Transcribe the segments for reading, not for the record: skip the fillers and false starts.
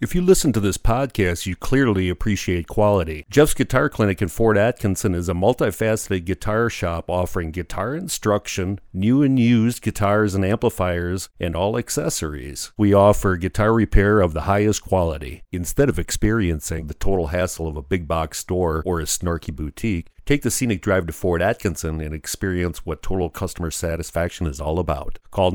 If you listen to this podcast, you clearly appreciate quality. Jeff's Guitar Clinic in Fort Atkinson is a multifaceted guitar shop offering guitar instruction, new and used guitars and amplifiers, and all accessories. We offer guitar repair of the highest quality. Instead of experiencing the total hassle of a big box store or a snarky boutique, take the scenic drive to Fort Atkinson and experience what total customer satisfaction is all about. Call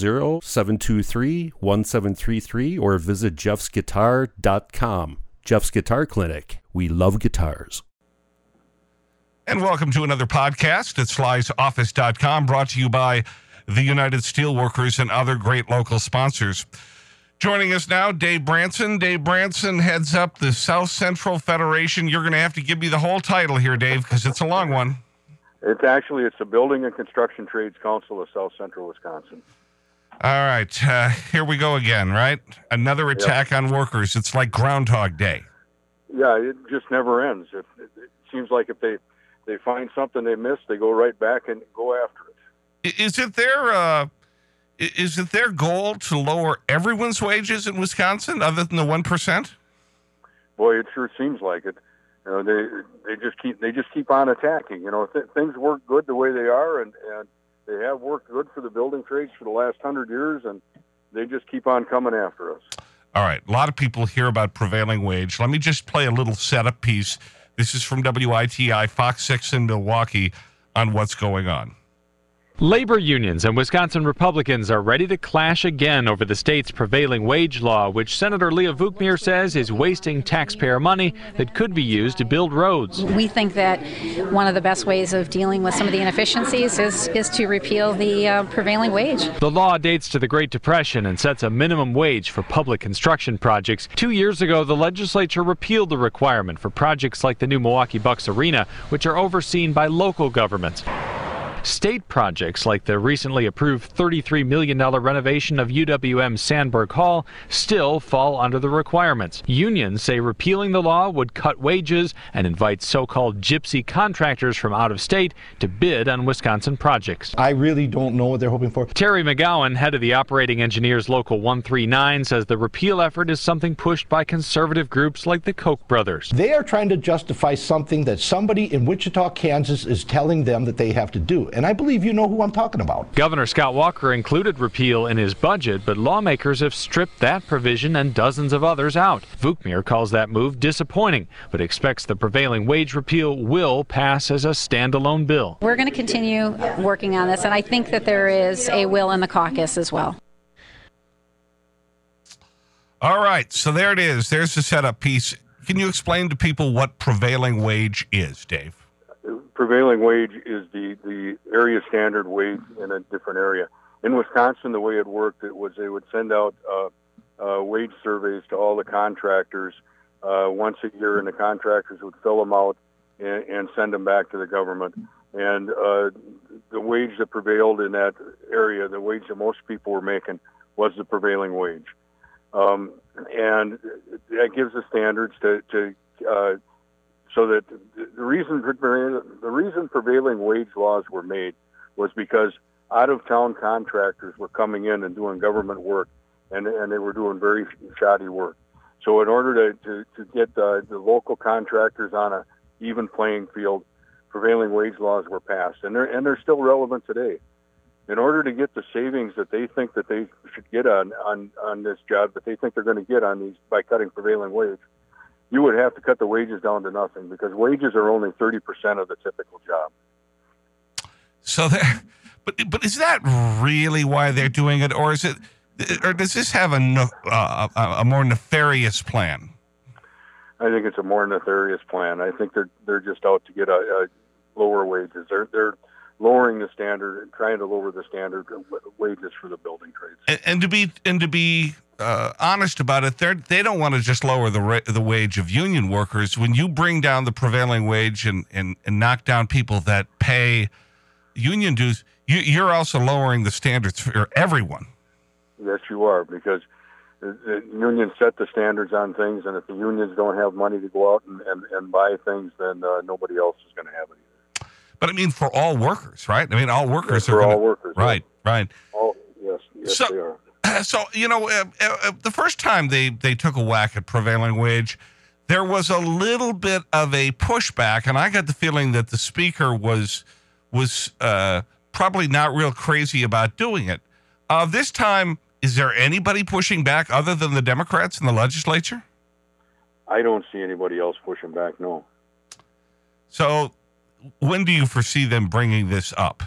920-723-1733 or visit jeffsguitar.com. Jeff's Guitar Clinic. We love guitars. And welcome to another podcast at slysoffice.com, brought to you by the United Steelworkers and other great local sponsors. Joining us now, Dave Branson. Dave Branson heads up the South Central Federation. You're going to have to give me the whole title here, Dave, because it's a long one. It's the Building and Construction Trades Council of South Central Wisconsin. All right, here we go again, right? Another attack on workers. It's like Groundhog Day. Yeah, it just never ends. It seems like if they find something they missed, they go right back and go after it. Is it their goal to lower everyone's wages in Wisconsin other than the 1%? Boy, it sure seems like it. You know, they just keep on attacking. You know, things work good the way they are, and they have worked good for the building trades for the last 100 years, and they just keep on coming after us. All right, a lot of people hear about prevailing wage. Let me just play a little setup piece. This is from WITI, Fox 6 in Milwaukee, on what's going on. Labor unions and Wisconsin Republicans are ready to clash again over the state's prevailing wage law, which Senator Leah Vukmir says is wasting taxpayer money that could be used to build roads. We think that one of the best ways of dealing with some of the inefficiencies is to repeal the prevailing wage. The law dates to the Great Depression and sets a minimum wage for public construction projects. 2 years ago, the legislature repealed the requirement for projects like the new Milwaukee Bucks Arena, which are overseen by local governments. State projects like the recently approved $33 million renovation of UWM Sandberg Hall still fall under the requirements. Unions say repealing the law would cut wages and invite so-called gypsy contractors from out of state to bid on Wisconsin projects. I really don't know what they're hoping for. Terry McGowan, head of the Operating Engineers Local 139, says the repeal effort is something pushed by conservative groups like the Koch brothers. They are trying to justify something that somebody in Wichita, Kansas is telling them that they have to do. And I believe you know who I'm talking about. Governor Scott Walker included repeal in his budget, but lawmakers have stripped that provision and dozens of others out. Vukmir calls that move disappointing, but expects the prevailing wage repeal will pass as a standalone bill. We're going to continue working on this, and I think that there is a will in the caucus as well. All right, so there it is. There's the setup piece. Can you explain to people what prevailing wage is, Dave? Prevailing wage is the area standard wage in a different area. In Wisconsin, the way it worked, it was they would send out wage surveys to all the contractors once a year, and the contractors would fill them out and send them back to the government. And the wage that prevailed in that area, the wage that most people were making, was the prevailing wage. And that gives the standards so that the reason prevailing wage laws were made was because out-of-town contractors were coming in and doing government work, and they were doing very shoddy work. So in order to get the local contractors on a even playing field, prevailing wage laws were passed, and they're still relevant today. In order to get the savings that they think that they should get on this job, that they think they're going to get on these by cutting prevailing wage, you would have to cut the wages down to nothing, because wages are only 30% of the typical job. So, but is that really why they're doing it, or does this have a more nefarious plan? I think it's a more nefarious plan. I think they're just out to get lower wages. They're lowering the standard and trying to lower the standard wages for the building trades. And to be honest about it, they don't want to just lower the wage of union workers. When you bring down the prevailing wage and knock down people that pay union dues, you're also lowering the standards for everyone. Yes, you are, because the unions set the standards on things, and if the unions don't have money to go out and buy things, then nobody else is going to have it either. But I mean, for all workers, right? I mean, all workers are for all workers. Right, right. Oh, yes, they are. So, the first time they took a whack at prevailing wage, there was a little bit of a pushback, and I got the feeling that the speaker was probably not real crazy about doing it. This time, is there anybody pushing back other than the Democrats in the legislature? I don't see anybody else pushing back, no. So when do you foresee them bringing this up?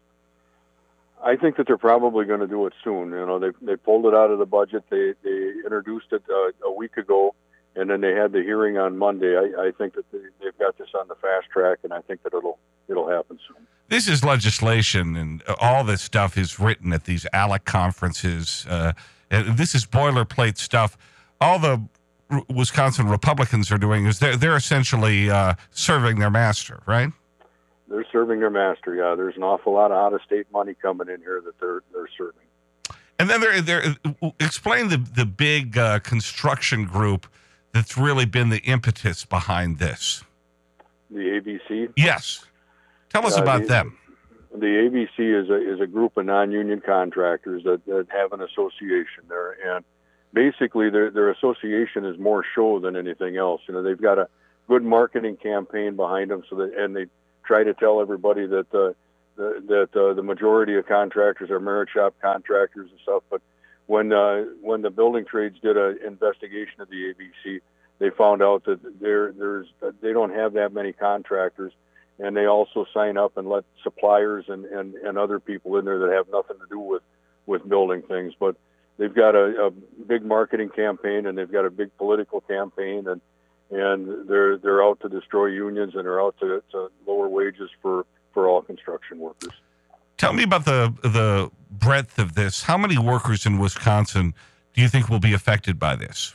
I think that they're probably going to do it soon. They pulled it out of the budget. They introduced it a week ago, and then they had the hearing on Monday. I think that they've got this on the fast track, and I think that it'll happen soon. This is legislation, and all this stuff is written at these ALEC conferences. And this is boilerplate stuff. All the Wisconsin Republicans are doing is they're essentially serving their master, right? They're serving their master, yeah. There's an awful lot of out-of-state money coming in here that they're serving. And then they're explain the big construction group that's really been the impetus behind this. The ABC? Yes. Tell us about them. The ABC is a group of non-union contractors that have an association there, and basically their association is more show than anything else. They've got a good marketing campaign behind them, and they try to tell everybody that the majority of contractors are merit shop contractors and stuff. But when the building trades did an investigation of the ABC, they found out that they don't have that many contractors, and they also sign up and let suppliers and other people in there that have nothing to do with building things. But they've got a big marketing campaign, and they've got a big political campaign, and they're out to destroy unions, and they're out to lower wages for all construction workers. Tell me about the breadth of this. How many workers in Wisconsin do you think will be affected by this?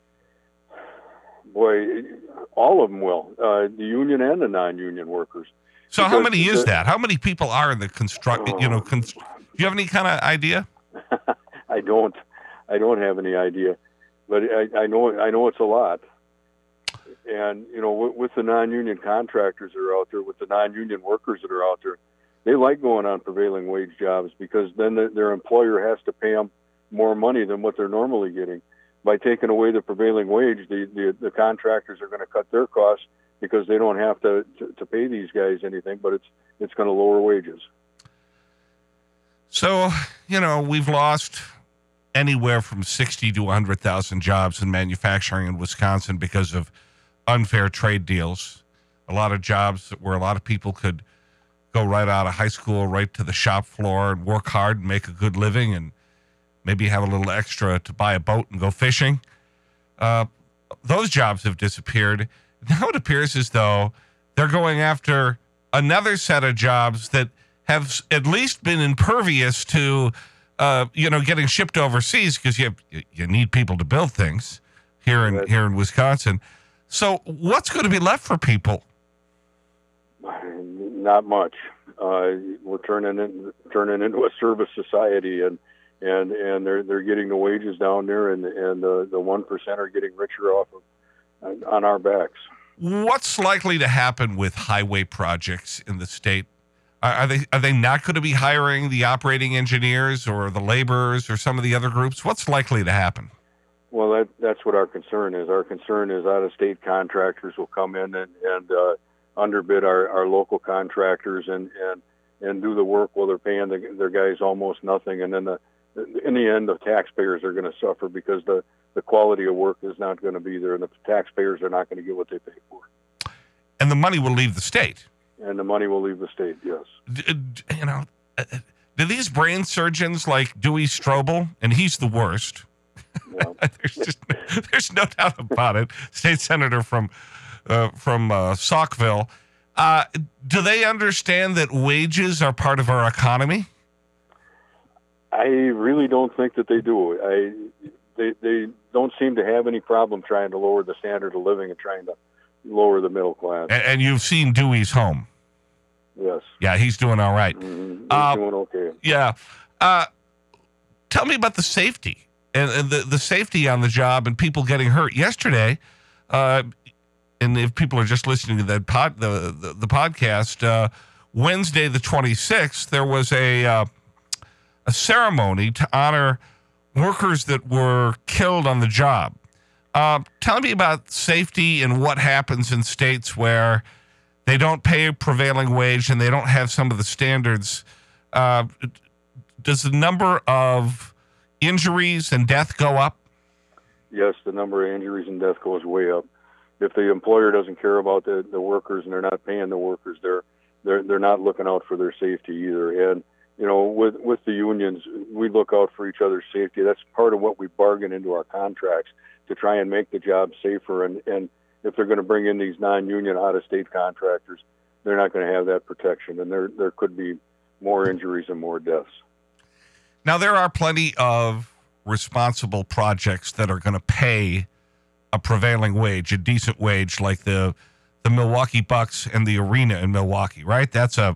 Boy, all of them will. The union and the non-union workers. So how many is that? How many people are in the construction? Do you have any kind of idea? I don't have any idea, but I know it's a lot. And with the non-union contractors that are out there, with the non-union workers that are out there, they like going on prevailing wage jobs because then their employer has to pay them more money than what they're normally getting. By taking away the prevailing wage, the contractors are going to cut their costs because they don't have to pay these guys anything, but it's going to lower wages. So, we've lost anywhere from 60 to 100,000 jobs in manufacturing in Wisconsin because of unfair trade deals. A lot of jobs where a lot of people could go right out of high school, right to the shop floor and work hard and make a good living and maybe have a little extra to buy a boat and go fishing. Those jobs have disappeared. Now it appears as though they're going after another set of jobs that have at least been impervious to, getting shipped overseas because you need people to build things here in Wisconsin. So what's going to be left for people? Not much. We're turning into a service society, and they're getting the wages down there, and the 1% are getting richer off of on our backs. What's likely to happen with highway projects in the state? Are they not going to be hiring the operating engineers or the laborers or some of the other groups? What's likely to happen? Well, that's what our concern is. Our concern is out-of-state contractors will come in and underbid our local contractors and do the work while they're paying their guys almost nothing. And then in the end, the taxpayers are going to suffer because the quality of work is not going to be there, and the taxpayers are not going to get what they pay for. And the money will leave the state. And the money will leave the state, yes. Do these brain surgeons like Dewey Strobel, and he's the worst. Yeah. There's no doubt about it. State senator from Saukville. Do they understand that wages are part of our economy? I really don't think that they do. They don't seem to have any problem trying to lower the standard of living and trying to lower the middle class. And you've seen Dewey's home. Yes. Yeah, he's doing all right. Mm-hmm. He's doing okay. Yeah. Tell me about the safety and the safety on the job and people getting hurt. Yesterday, and if people are just listening to that the podcast, Wednesday the 26th, there was a ceremony to honor workers that were killed on the job. Tell me about safety and what happens in states where they don't pay a prevailing wage and they don't have some of the standards. Does the number of injuries and death go up? Yes, the number of injuries and death goes way up. If the employer doesn't care about the workers and they're not paying the workers, they're not looking out for their safety either. And you know, with the unions, we look out for each other's safety. That's part of what we bargain into our contracts to try and make the job safer. And if they're going to bring in these non-union out-of-state contractors, they're not going to have that protection, and there could be more injuries and more deaths. Now, there are plenty of responsible projects that are going to pay a prevailing wage, a decent wage, like the Milwaukee Bucks and the arena in Milwaukee, right? That's a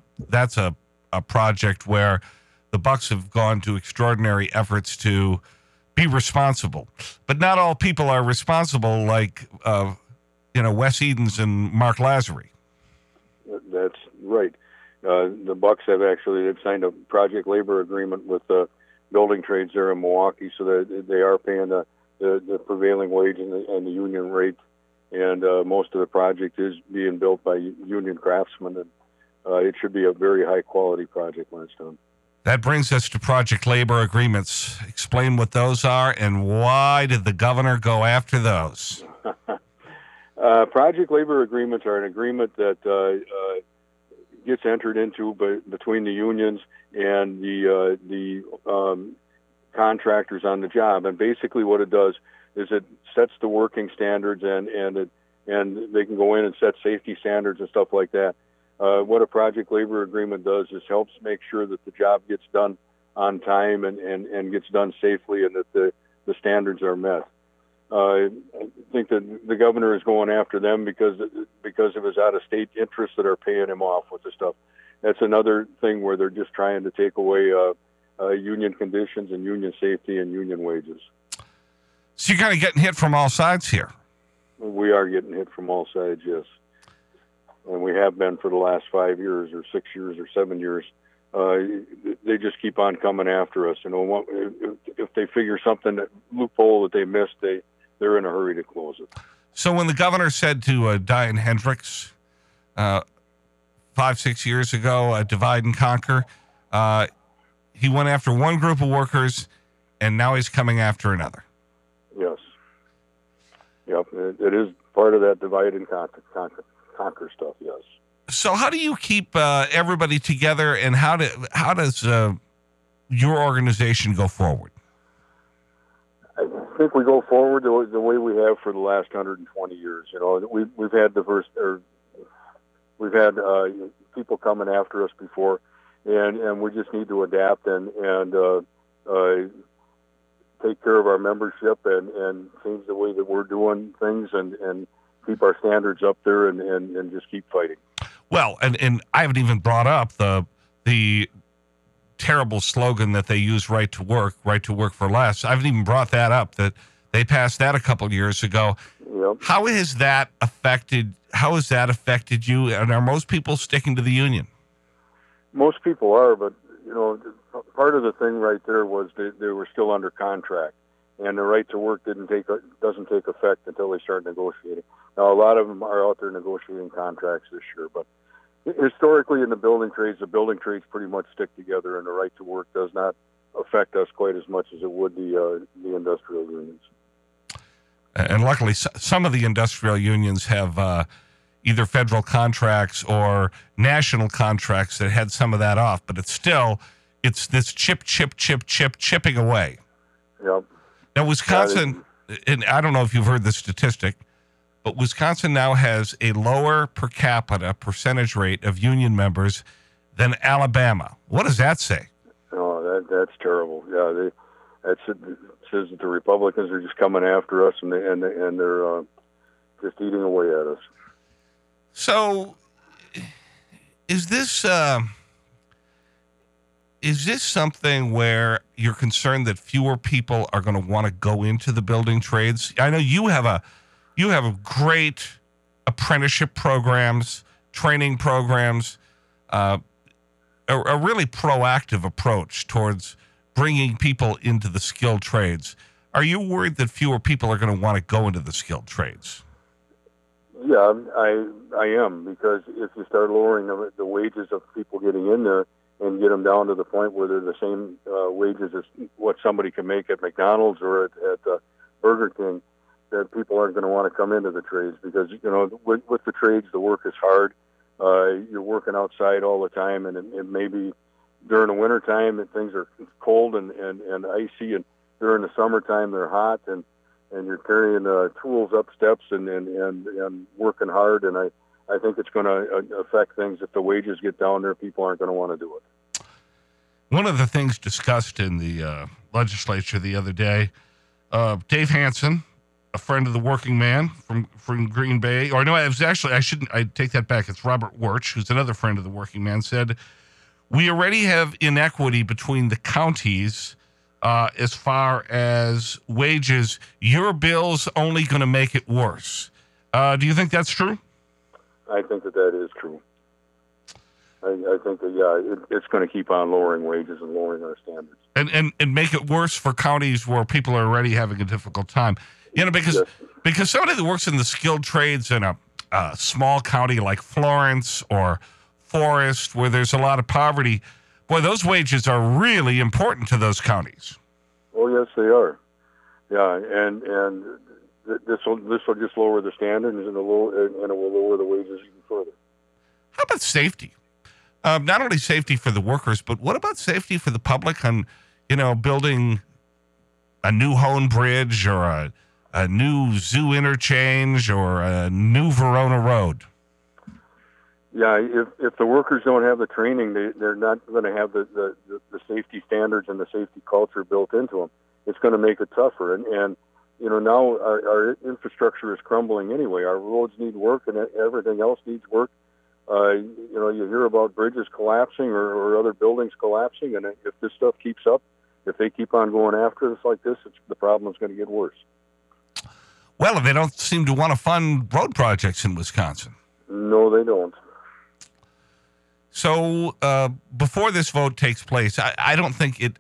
project where the Bucks have gone to extraordinary efforts to be responsible. But not all people are responsible, like Wes Edens and Mark Lazary. That's right. The Bucks they've signed a project labor agreement with building trades there in Milwaukee, so that they are paying the prevailing wage and the union rate. And most of the project is being built by union craftsmen, and it should be a very high-quality project when it's done. That brings us to project labor agreements. Explain what those are, and why did the governor go after those? Project labor agreements are an agreement that gets entered into between the unions and the contractors on the job. And basically what it does is it sets the working standards, and they can go in and set safety standards and stuff like that. What a project labor agreement does is helps make sure that the job gets done on time and gets done safely, and that the standards are met. I think that the governor is going after them because of his out-of-state interests that are paying him off with the stuff. That's another thing where they're just trying to take away union conditions and union safety and union wages. So you're kind of getting hit from all sides here. We are getting hit from all sides, yes. And we have been for the last 5 years or 6 years or 7 years. They just keep on coming after us. You know, if they figure something, loophole that they missed, they're in a hurry to close it. So when the governor said to Diane Hendricks 5-6 years ago, divide and conquer, he went after one group of workers, and now he's coming after another. Yes. Yep. It is part of that divide and conquer stuff, yes. So how do you keep everybody together, and how does your organization go forward? I think we go forward the way we have for the last 120 years. You know, we've had people coming after us before, and we just need to adapt and take care of our membership and change the way that we're doing things and keep our standards up there and just keep fighting. Well, and I haven't even brought up the terrible slogan that they use, right to work for less. I haven't even brought that up, that they passed that a couple of years ago. Yep. How has that affected you? And are most people sticking to the union? Most people are, but you know, part of the thing right there was they were still under contract, and the right to work doesn't take effect until they start negotiating. Now, a lot of them are out there negotiating contracts this year, but historically in the building trades pretty much stick together, and the right to work does not affect us quite as much as it would the industrial unions. And luckily, some of the industrial unions have either federal contracts or national contracts that had some of that off, but it's this chipping away. Yep. Now, Wisconsin, and I don't know if you've heard this statistic, but Wisconsin now has a lower per capita percentage rate of union members than Alabama. What does that say? Oh, that's terrible. Yeah, it says that the Republicans are just coming after us, and they're just eating away at us. So, is this something where you're concerned that fewer people are going to want to go into the building trades? I know you have a great apprenticeship programs, training programs, a really proactive approach towards bringing people into the skilled trades. Are you worried that fewer people are going to want to go into the skilled trades? Yeah, I am, because if you start lowering the wages of people getting in there and get them down to the point where they're the same wages as what somebody can make at McDonald's or at Burger King, that people aren't going to want to come into the trades, because, you know, with the trades, the work is hard. You're working outside all the time, and maybe during the wintertime things are cold and icy, and during the summertime they're hot, and you're carrying tools up steps and working hard, and I think it's going to affect things. If the wages get down there, people aren't going to want to do it. One of the things discussed in the legislature the other day, Dave Hansen, a friend of the working man from Green Bay, or no, it was actually, I take that back. It's Robert Wirch, who's another friend of the working man, said, we already have inequity between the counties as far as wages. Your bill's only going to make it worse. Do you think that's true? I think that is true. I think that, yeah, it's going to keep on lowering wages and lowering our standards. And make it worse for counties where people are already having a difficult time. You know, because somebody that works in the skilled trades in a small county like Florence or Forest, where there's a lot of poverty, boy, those wages are really important to those counties. Oh, yes, they are. Yeah, and this will just lower the standards, and it will lower the wages even further. How about safety? Not only safety for the workers, but what about safety for the public on, you know, building a new Hone Bridge or a new zoo interchange or a new Verona Road? Yeah, if the workers don't have the training, they're not going to have the safety standards and the safety culture built into them. It's going to make it tougher. And you know, now our infrastructure is crumbling anyway. Our roads need work, and everything else needs work. You know, you hear about bridges collapsing or other buildings collapsing, and if this stuff keeps up, if they keep on going after us like this, the problem's going to get worse. Well, they don't seem to want to fund road projects in Wisconsin. No, they don't. So before this vote takes place, I don't think it's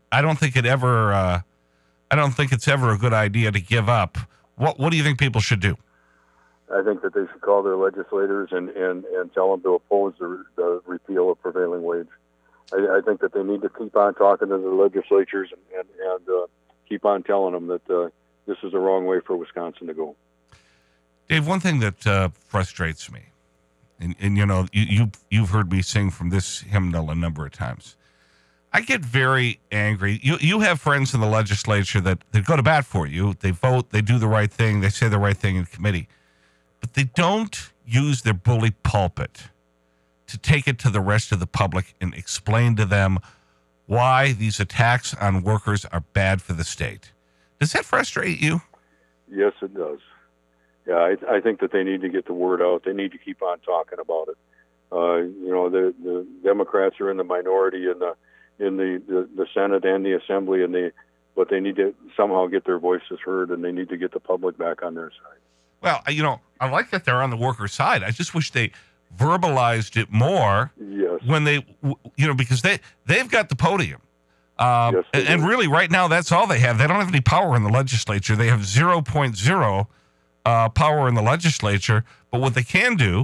ever a good idea to give up. What do you think people should do? I think that they should call their legislators and tell them to oppose the repeal of prevailing wage. I think that they need to keep on talking to the legislatures and keep on telling them that this is the wrong way for Wisconsin to go. Dave, one thing that frustrates me, and you know, you've heard me sing from this hymnal a number of times. I get very angry. You have friends in the legislature that go to bat for you. They vote, they do the right thing, they say the right thing in committee. But they don't use their bully pulpit to take it to the rest of the public and explain to them why these attacks on workers are bad for the state. Does that frustrate you? Yes, it does. Yeah, I think that they need to get the word out. They need to keep on talking about it. You know, the Democrats are in the minority in the Senate and the Assembly, but they need to somehow get their voices heard, and they need to get the public back on their side. Well, you know, I like that they're on the worker side. I just wish they verbalized it more. Yes. When they, you know, because they've got the podium. Yes, and really right now that's all they have. They don't have any power in the legislature. They have 0.0 power in the legislature. But what they can do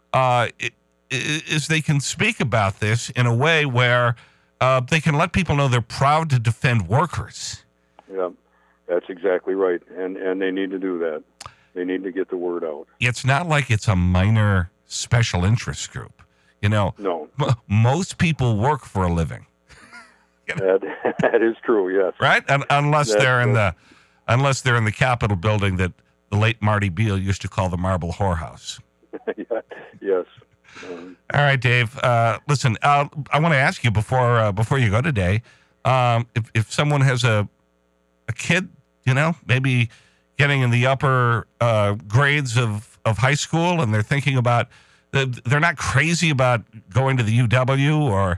is they can speak about this in a way where they can let people know they're proud to defend workers. Yeah, that's exactly right. And they need to do that. They need to get the word out. It's not like it's a minor special interest group. You know, no. Most people work for a living. That is true, yes. Right? Unless they're in the Capitol building that the late Marty Beale used to call the Marble Whorehouse. Yeah, yes. All right, Dave. Listen, I want to ask you before you go today, if someone has a kid, you know, maybe getting in the upper grades of high school, and they're thinking about, they're not crazy about going to the UW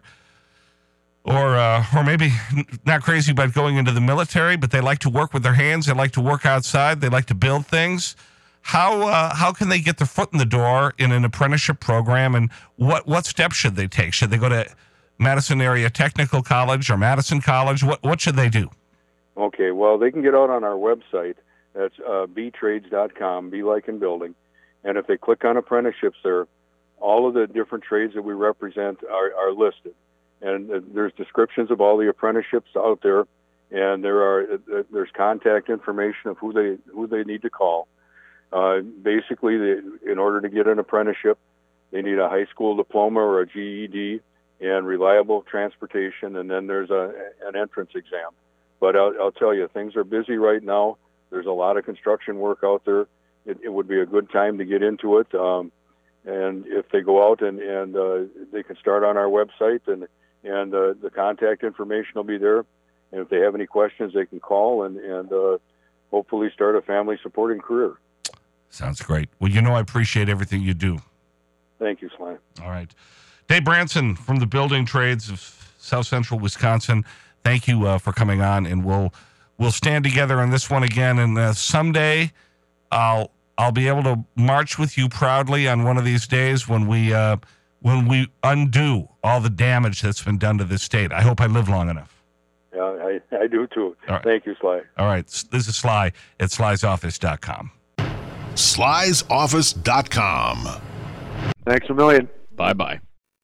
or maybe not crazy about going into the military, but they like to work with their hands. They like to work outside. They like to build things. How can they get their foot in the door in an apprenticeship program, and what steps should they take? Should they go to Madison Area Technical College or Madison College? What should they do? Okay, well, they can get out on our website. That's btrades.com, be like in building. And if they click on apprenticeships there, all of the different trades that we represent are listed. And there's descriptions of all the apprenticeships out there, and there's contact information of who they need to call. Basically, in order to get an apprenticeship, they need a high school diploma or a GED and reliable transportation, and then there's an entrance exam. But I'll tell you, things are busy right now. There's a lot of construction work out there. It would be a good time to get into it. And if they go out and they can start on our website, and the contact information will be there. And if they have any questions, they can call and hopefully start a family supporting career. Sounds great. Well, I appreciate everything you do. Thank you, Sly. All right. Dave Branson from the Building Trades of South Central Wisconsin. Thank you for coming on, and we'll stand together on this one again. And someday I'll be able to march with you proudly on one of these days when we undo all the damage that's been done to this state. I hope I live long enough. Yeah, I do too. Right. Thank you, Sly. All right. This is Sly at slysoffice.com. slysoffice.com. Thanks a million. Bye-bye.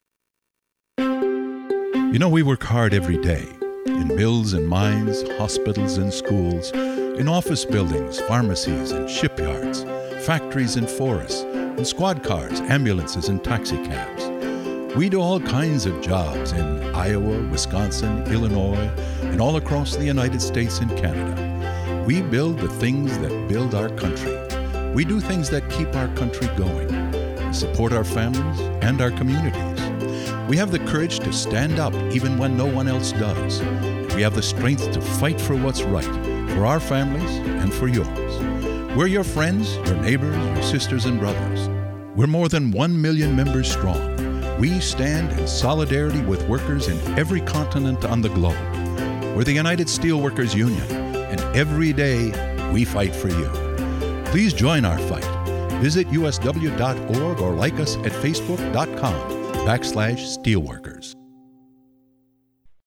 We work hard every day. In mills and mines, hospitals and schools, in office buildings, pharmacies and shipyards, factories and forests, in squad cars, ambulances and taxi cabs. We do all kinds of jobs in Iowa, Wisconsin, Illinois, and all across the United States and Canada. We build the things that build our country. We do things that keep our country going, support our families and our communities. We have the courage to stand up even when no one else does. And we have the strength to fight for what's right, for our families and for yours. We're your friends, your neighbors, your sisters and brothers. We're more than 1 million members strong. We stand in solidarity with workers in every continent on the globe. We're the United Steelworkers Union, and every day we fight for you. Please join our fight. Visit usw.org or like us at facebook.com/steelworkers.